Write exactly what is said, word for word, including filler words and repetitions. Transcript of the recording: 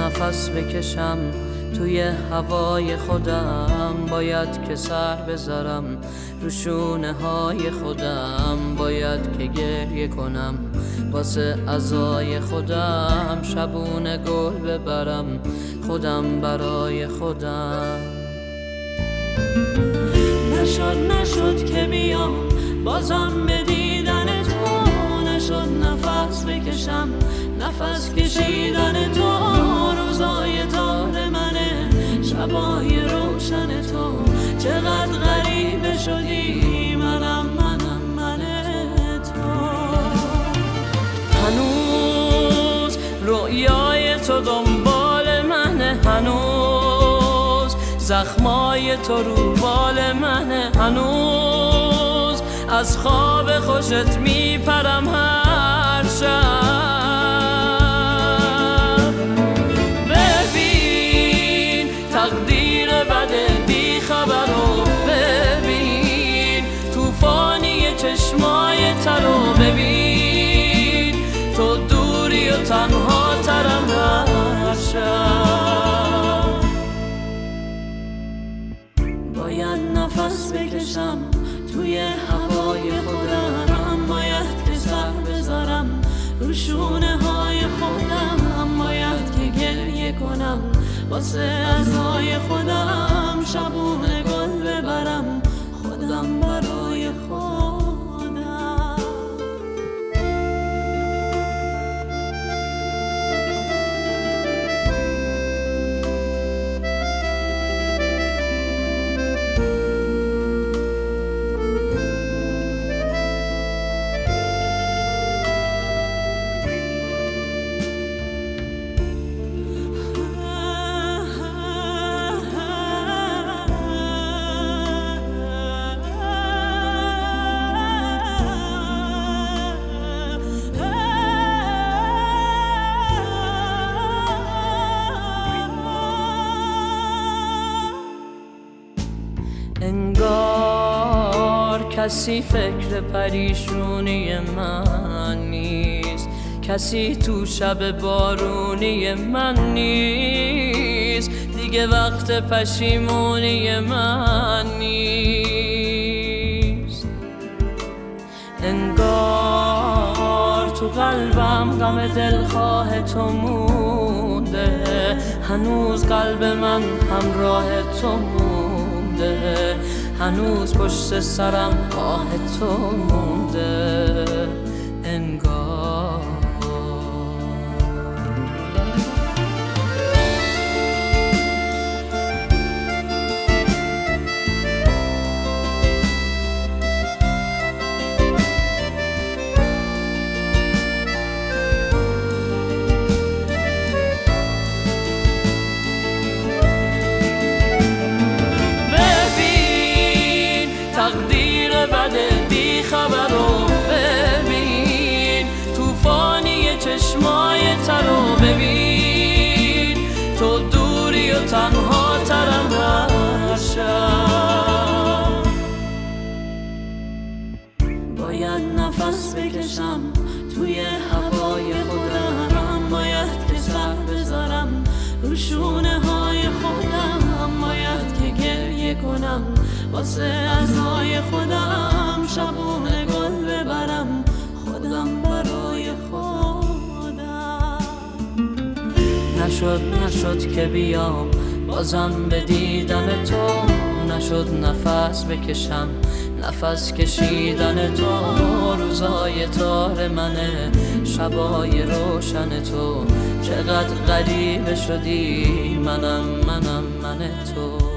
نفس بکشم توی هوای خودم، باید که سر بذارم رو شونه های خودم، باید که گریه کنم واسه عزای خودم، شبونه گل ببرم خودم برای خودم. نشد نشد که بیام بازم به دیدن تو، نشد نفس بکشم نفس کشیدن تو، روزای تار منه شبای روشن تو، چقدر غریبه شدی منم منم من تو. هنوز رویای تو دنبال منه، هنوز زخمای تو رو بال منه، هنوز از خواب خوشت میپرم هر شب. ببین تقدیر بده بی خبر رو، ببین توفانی چشمای ترو، ببین تو دوری و تنها ترم هر شب. باید نفس بکشم توی هوای خودم، باید که سر بذارم رو شونه های خودم، باید که گریه کنم واسه عزای خودم، شبونه گل ببرم خودم برای خودم. انگار کسی فکر پریشونی من نیست، کسی تو شب بارونی من نیست، دیگه وقت پشیمونی من نیست. انگار تو قلبم غم دلخواه تو مونده، هنوز قلب من همراه تو مونده، هنوز پشت سرم آه تو مونده. انگار تقدیر بده بی خبر رو، ببین توفانی چشمای ترو، ببین تو دوری و تنها ترم هر شب. باید نفس بکشم توی هوای خودم، باید که سر بذارم رو شونه های خودم، باید که گریه کنم واسه عزای خودم، شبونه گل ببرم خودم برای خودم. نشد نشد که بیام بازم به دیدن تو، نشد نفس بکشم نفس کشیدن تو، روزای تار منه شبای روشن تو، چقدر غریبه شدی منم منم من تو.